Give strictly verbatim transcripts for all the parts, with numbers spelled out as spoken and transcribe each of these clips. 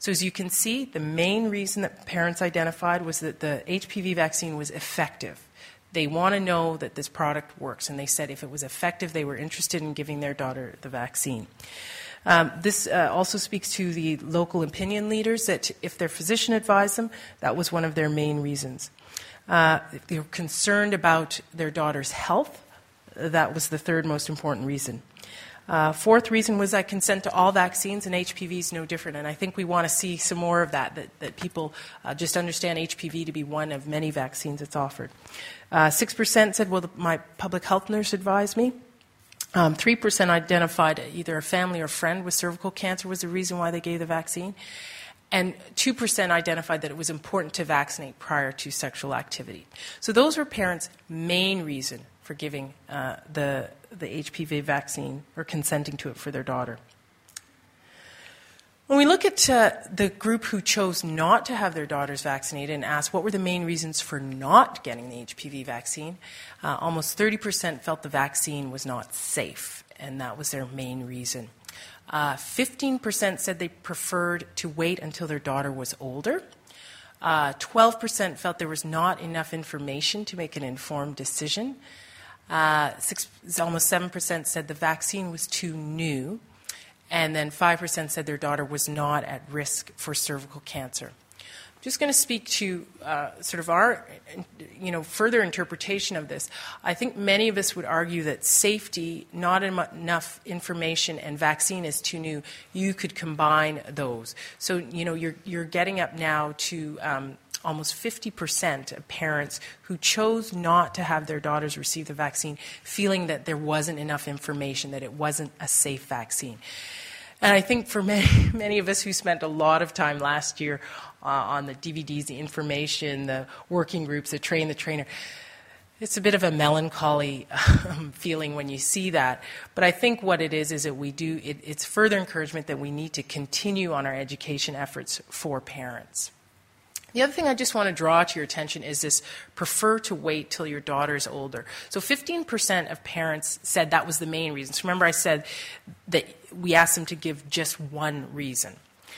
So as you can see, the main reason that parents identified was that the H P V vaccine was effective. They want to know that this product works, and they said if it was effective, they were interested in giving their daughter the vaccine. Um, this uh, also speaks to the local opinion leaders that if their physician advised them, that was one of their main reasons. Uh, if they were concerned about their daughter's health, that was the third most important reason. Uh, fourth reason was that consent to all vaccines, and H P V is no different. And I think we want to see some more of that, that, that people uh, just understand H P V to be one of many vaccines that's offered. Uh, six percent said, well, the, my public health nurse advised me. Um, three percent identified either a family or friend with cervical cancer was the reason why they gave the vaccine. And two percent identified that it was important to vaccinate prior to sexual activity. So those were parents' main reason for giving uh, the, the H P V vaccine or consenting to it for their daughter. When we look at uh, the group who chose not to have their daughters vaccinated and asked what were the main reasons for not getting the H P V vaccine, uh, almost thirty percent felt the vaccine was not safe, and that was their main reason. Uh, fifteen percent said they preferred to wait until their daughter was older. Uh, twelve percent felt there was not enough information to make an informed decision. Uh, six, almost seven percent said the vaccine was too new. And then five percent said their daughter was not at risk for cervical cancer. I'm just going to speak to uh, sort of our, you know, further interpretation of this. I think many of us would argue that safety, not em- enough information, and vaccine is too new. You could combine those. So, you know, you're you're getting up now to um, almost fifty percent of parents who chose not to have their daughters receive the vaccine, feeling that there wasn't enough information, that it wasn't a safe vaccine. And I think for many, many of us who spent a lot of time last year uh, on the D V Ds, the information, the working groups, the train the trainer, it's a bit of a melancholy um, feeling when you see that. But I think what it is is that we do, it, it's further encouragement that we need to continue on our education efforts for parents. The other thing I just want to draw to your attention is this prefer to wait till your daughter's older. So fifteen percent of parents said that was the main reason. So remember I said that we asked them to give just one reason.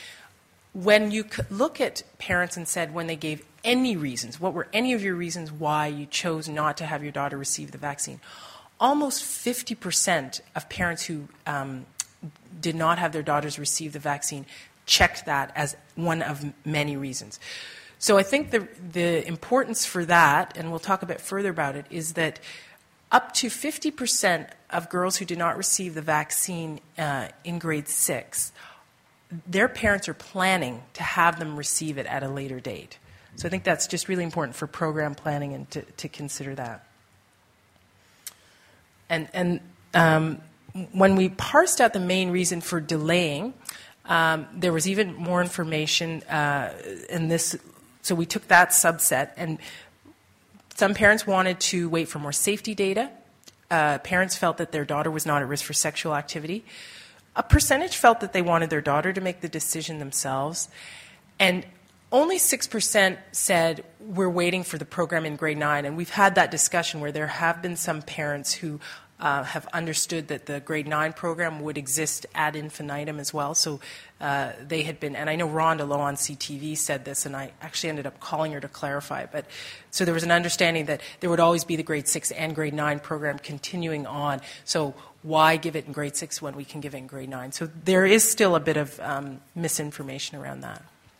When you look at parents and said when they gave any reasons, what were any of your reasons why you chose not to have your daughter receive the vaccine, almost fifty percent of parents who um, did not have their daughters receive the vaccine checked that as one of many reasons. So I think the, the importance for that, and we'll talk a bit further about it, is that up to fifty percent of girls who did not receive the vaccine uh, in grade six, their parents are planning to have them receive it at a later date. So I think that's just really important for program planning and to, to consider that. And, and um, when we parsed out the main reason for delaying, um, there was even more information uh, in this. So we took that subset, and some parents wanted to wait for more safety data. Uh, parents felt that their daughter was not at risk for sexual activity. A percentage felt that they wanted their daughter to make the decision themselves. And only six percent said, we're waiting for the program in grade nine. And we've had that discussion where there have been some parents who uh, have understood that the grade nine program would exist ad infinitum as well. So uh, they had been, and I know Rhonda Lowe on C T V said this, and I actually ended up calling her to clarify it. But so there was an understanding that there would always be the grade six and grade nine program continuing on. So why give it in grade six when we can give it in grade nine? So there is still a bit of um, misinformation around that.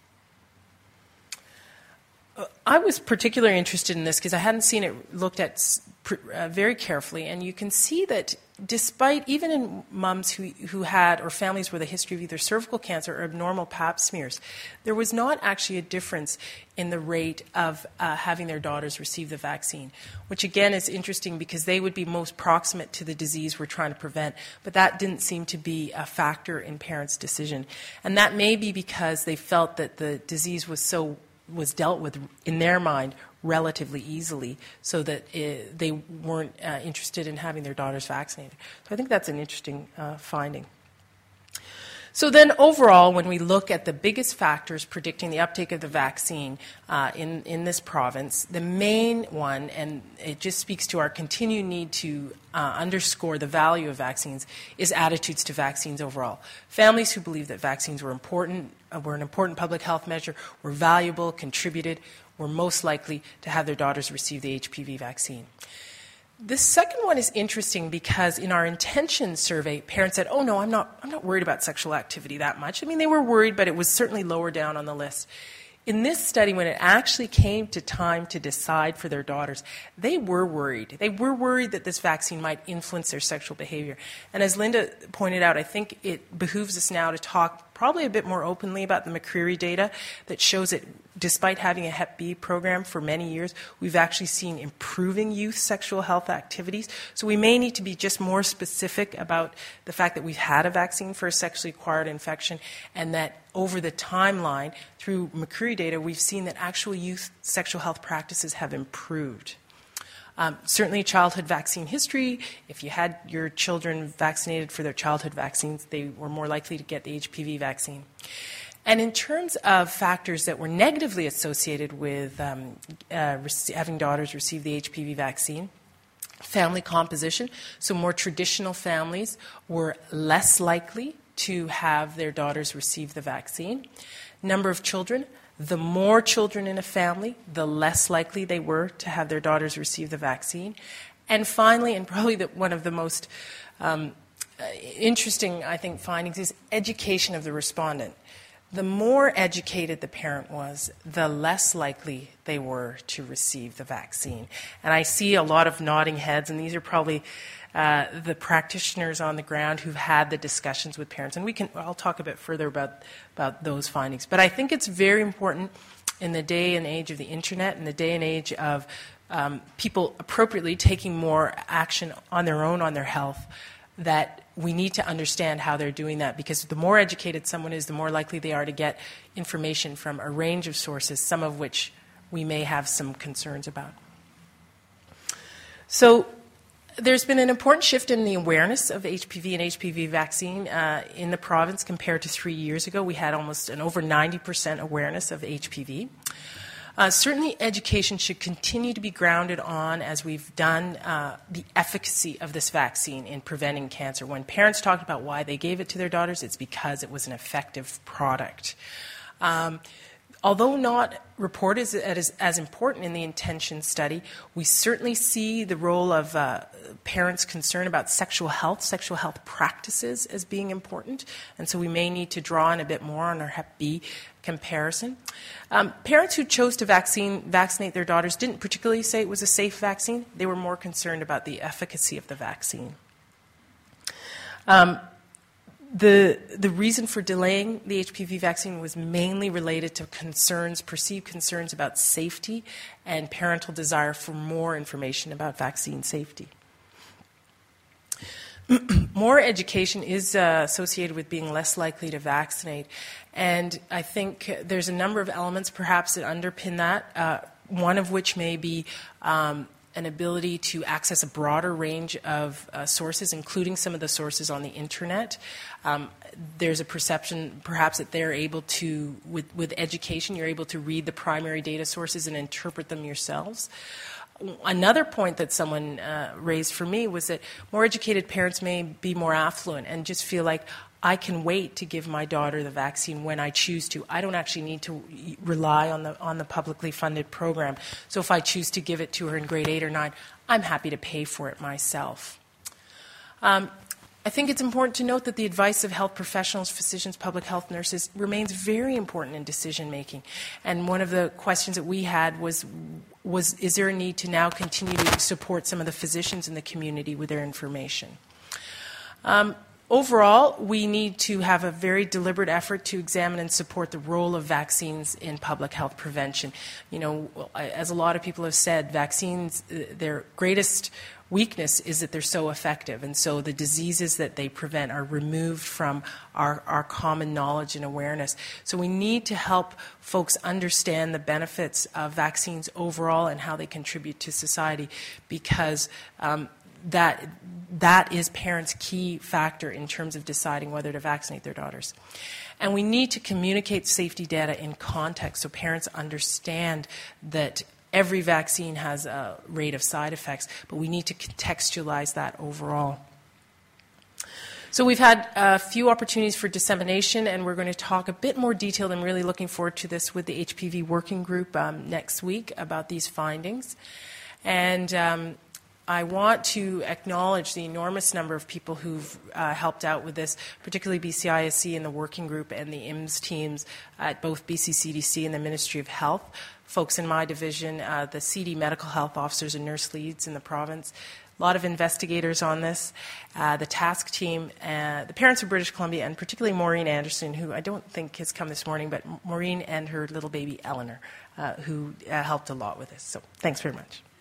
I was particularly interested in this because I hadn't seen it looked at uh, very carefully, and you can see that despite, even in mums who, who had, or families with a history of either cervical cancer or abnormal pap smears, there was not actually a difference in the rate of uh, having their daughters receive the vaccine, which again is interesting because they would be most proximate to the disease we're trying to prevent, but that didn't seem to be a factor in parents' decision. And that may be because they felt that the disease was so was dealt with, in their mind, relatively easily, so that it, they weren't uh, interested in having their daughters vaccinated. So I think that's an interesting uh, finding. So then overall, when we look at the biggest factors predicting the uptake of the vaccine uh, in, in this province, the main one, and it just speaks to our continued need to uh, underscore the value of vaccines, is attitudes to vaccines overall. Families who believe that vaccines were important uh, were an important public health measure, were valuable, contributed, were most likely to have their daughters receive the H P V vaccine. The second one is interesting because in our intention survey, parents said, oh no, I'm not, I'm not worried about sexual activity that much. I mean, they were worried, but it was certainly lower down on the list. In this study, when it actually came to time to decide for their daughters, they were worried. They were worried that this vaccine might influence their sexual behavior. And as Linda pointed out, I think it behooves us now to talk probably a bit more openly about the McCreary data that shows that despite having a Hep B program for many years, we've actually seen improving youth sexual health activities. So we may need to be just more specific about the fact that we've had a vaccine for a sexually acquired infection and that over the timeline, through McCreary data, we've seen that actual youth sexual health practices have improved. Um, certainly childhood vaccine history, if you had your children vaccinated for their childhood vaccines, they were more likely to get the H P V vaccine. And in terms of factors that were negatively associated with um, uh, having daughters receive the H P V vaccine, family composition, so more traditional families were less likely to have their daughters receive the vaccine. Number of children, the more children in a family, the less likely they were to have their daughters receive the vaccine. And finally, and probably the, one of the most um, interesting, I think, findings is education of the respondent. The more educated the parent was, the less likely they were to receive the vaccine. And I see a lot of nodding heads, and these are probably uh, the practitioners on the ground who've had the discussions with parents. And we can, I'll talk a bit further about, about those findings. But I think it's very important in the day and age of the internet, in the day and age of um, people appropriately taking more action on their own on their health, that we need to understand how they're doing that, because the more educated someone is, the more likely they are to get information from a range of sources, some of which we may have some concerns about. So there's been an important shift in the awareness of H P V and H P V vaccine uh, in the province compared to three years ago. We had almost an over ninety percent awareness of H P V. Uh, certainly education should continue to be grounded on, as we've done, uh, the efficacy of this vaccine in preventing cancer. When parents talked about why they gave it to their daughters, it's because it was an effective product. Um, although not reported as, as, as important in the intention study, we certainly see the role of uh, parents' concern about sexual health, sexual health practices as being important, and so we may need to draw in a bit more on our Hep B comparison. Um, parents who chose to vaccine, vaccinate their daughters didn't particularly say it was a safe vaccine. They were more concerned about the efficacy of the vaccine. Um, the, the reason for delaying the H P V vaccine was mainly related to concerns, perceived concerns about safety and parental desire for more information about vaccine safety. More education is uh, associated with being less likely to vaccinate, and I think there's a number of elements perhaps that underpin that, uh, one of which may be um, an ability to access a broader range of uh, sources, including some of the sources on the internet. Um, there's a perception perhaps that they're able to, with, with education, you're able to read the primary data sources and interpret them yourselves. Another point that someone uh, raised for me was that more educated parents may be more affluent and just feel like, I can wait to give my daughter the vaccine when I choose to. I don't actually need to rely on the, on the publicly funded program. So if I choose to give it to her in grade eight or nine, I'm happy to pay for it myself. Um, I think it's important to note that the advice of health professionals, physicians, public health nurses remains very important in decision making. And one of the questions that we had was, was is there a need to now continue to support some of the physicians in the community with their information? Um, Overall, we need to have a very deliberate effort to examine and support the role of vaccines in public health prevention. You know, as a lot of people have said, vaccines, their greatest weakness is that they're so effective, and so the diseases that they prevent are removed from our, our common knowledge and awareness. So we need to help folks understand the benefits of vaccines overall and how they contribute to society, because um, that that is parents' key factor in terms of deciding whether to vaccinate their daughters. And we need to communicate safety data in context so parents understand that every vaccine has a rate of side effects, but we need to contextualize that overall. So we've had a few opportunities for dissemination, and we're going to talk a bit more detailed. I'm really looking forward to this with the H P V working group um, next week about these findings. And um, I want to acknowledge the enormous number of people who've uh, helped out with this, particularly B C I S C and the working group and the I M S teams at both B C C D C and the Ministry of Health. Folks in my division, uh, the C D medical health officers and nurse leads in the province, a lot of investigators on this, uh, the task team, uh, the parents of British Columbia, and particularly Maureen Anderson, who I don't think has come this morning, but Maureen and her little baby Eleanor, uh, who uh, helped a lot with this. So thanks very much.